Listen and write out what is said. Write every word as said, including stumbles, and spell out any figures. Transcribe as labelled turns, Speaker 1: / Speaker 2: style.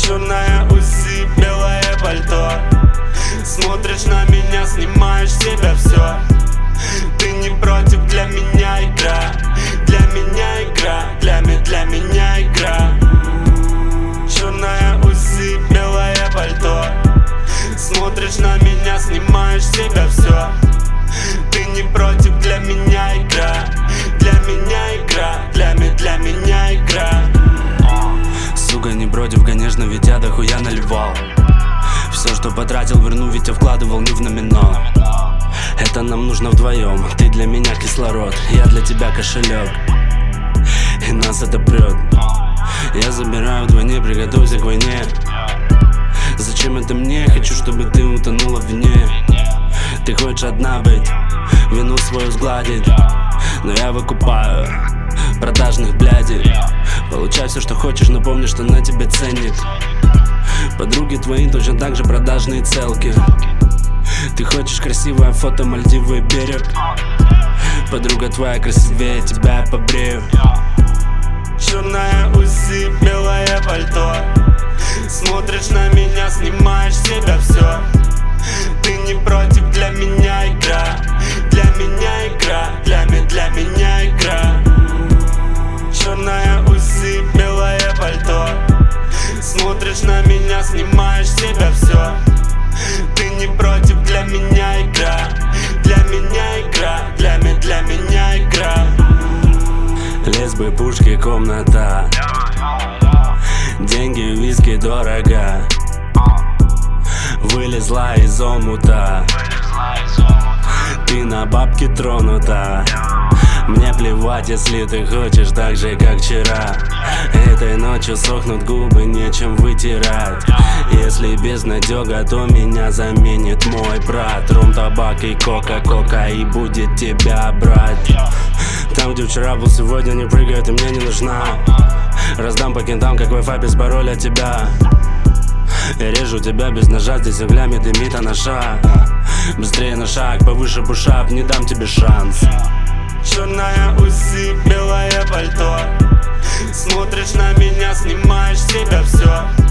Speaker 1: Черная УЗИ, белое пальто. Смотришь на меня, снимаешь с себя все. Ты не против, для меня игра. Для меня игра, для, для меня игра. Черная УЗИ, белое пальто. Смотришь на меня, снимаешь с себя все. Ты не против, для меня игра. Для меня игра, для, для меня игра.
Speaker 2: Сука, не против, конечно, ведь я дохуя наливал. Все, что потратил, верну, ведь я вкладывал не в номинал. Это нам нужно вдвоем. Ты для меня кислород, я для тебя кошелек. И нас это прет. Я забираю вдвойне, приготовься к войне. Зачем это мне? Хочу, чтобы ты утонула в вине. Ты хочешь одна быть, вину свою сгладить. Но я выкупаю продажных блядей. Получай все, что хочешь, но помни, что на тебе ценник. Подруги твои точно так же продажные целки. Ты хочешь красивое фото, Мальдивы и берег. Подруга твоя красивее тебя, я побрею.
Speaker 1: Черная УЗИ, белое пальто. Смотришь на меня, снимаешь с себя все. Ты не против, для меня игра. Для меня игра, для, для меня игра. Черная УЗИ, белое пальто. Смотришь на меня, снимаешь с себя все. Ты не против, для меня игра. Для меня игра, для, для меня игра.
Speaker 2: Лесбы, пушки, комната. Деньги, виски, дорого. Вылезла из омута. Ты на бабки тронута. Мне плевать, если ты хочешь так же, как вчера. Этой ночью сохнут губы, нечем вытирать. Если безнадега, то меня заменит мой брат. Ром, табак и кока-кока, и будет тебя брать. Там, где вчера был, сегодня не прыгает, и мне не нужна. Раздам по кентам, как Wi-Fi без пароля тебя. Я режу тебя без ножа, здесь углями дымит анаша. Быстрее на шаг, повыше пушап, не дам тебе шанс.
Speaker 1: Черная УЗИ, белое пальто. Смотришь на меня, снимаешь с себя все.